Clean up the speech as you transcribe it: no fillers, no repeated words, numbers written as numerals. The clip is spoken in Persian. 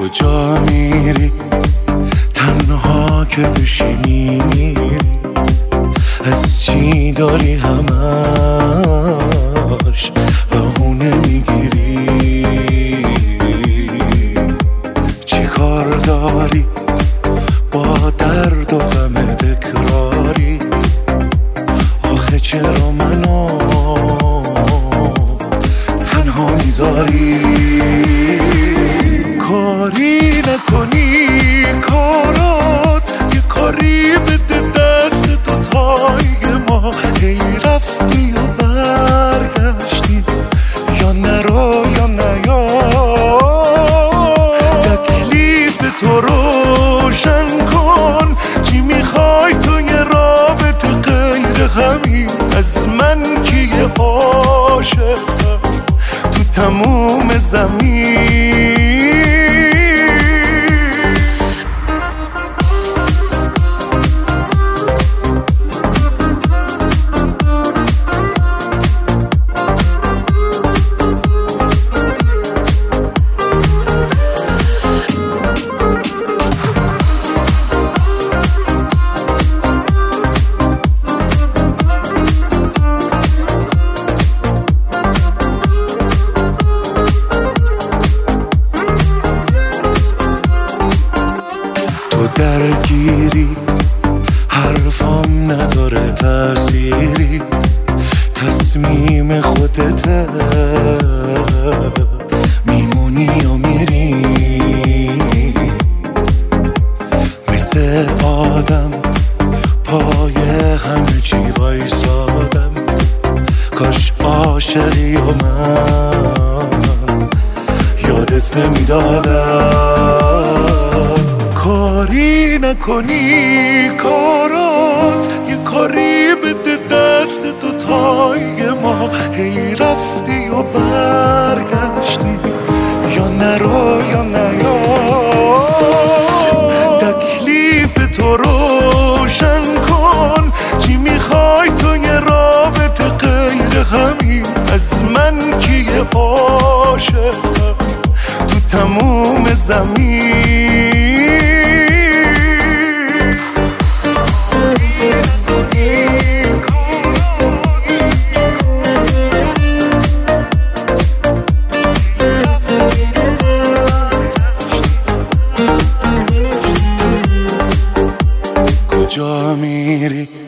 کجا میری تنها که بشینی میری، از چی داری همش بهونه میگیری، چی کار داری با درد و غم تکراری، آخه چرا منو تنها میذاری؟ کاری نکنی کارات یه کاری بده دست دوتای ما، هی رفتی و برگشتی یا نرو یا نیا، تکلیف تو روشن کن، چی میخوای تو یه رابطه غیر همین؟ از من کیه عاشق‌تر تو تموم زمین؟ درگیری حرفام نداره تأثیری، تصمیم خودته، میمونی یا میری، مثل آدم پای همه چی وایسادم، کاش عاشقی و من یادت نمیدادم. کاری نکنی کارات یه کاری بده دست دوتای ما، هی رفتی و برگشتی یا نرو یا نیا، تکلیف تو روشن کن، چی میخوای تو یه رابطه غیر همین؟ از من کیه عاشق‌تر تو تموم زمین؟ کجا میری